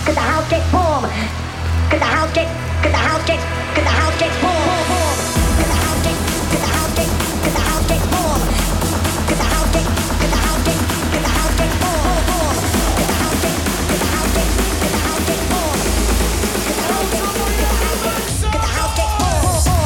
'cause the house gets warm. 'Cause the house gets, 'cause the house gets, 'cause the house gets warm. 'Cause the house gets, 'cause the house gets, 'cause the house gets warm. 'Cause the house gets, 'cause the house gets, 'cause the house gets warm. 'Cause the house gets, 'cause the house gets, 'cause the house gets warm. 'Cause the house gets, 'cause the house gets, 'cause the house gets warm.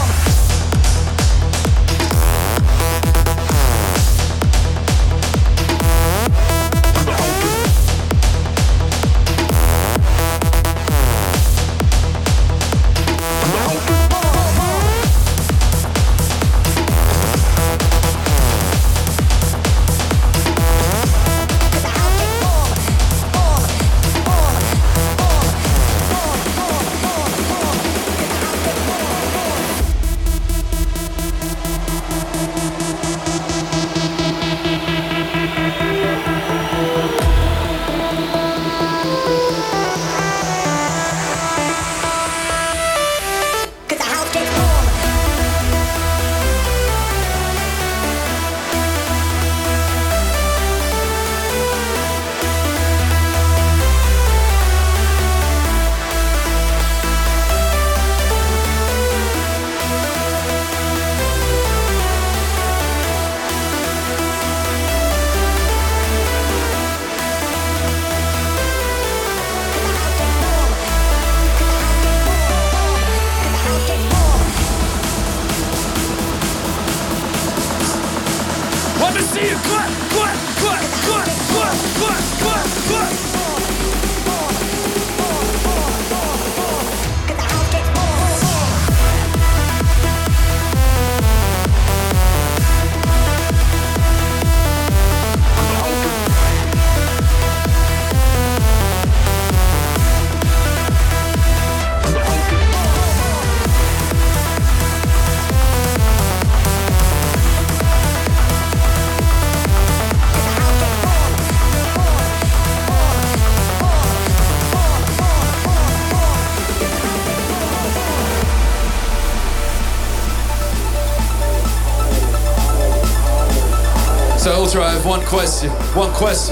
So Ultra, I have one question.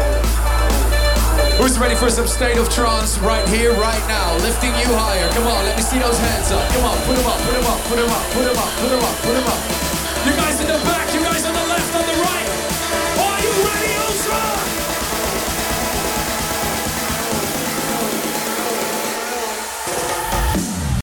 Who's ready for some state of trance right here, right now? Lifting you higher. Come on, let me see those hands up. Come on, put them up, put them up, put them up, put them up, put them up, put them up. You guys in the back,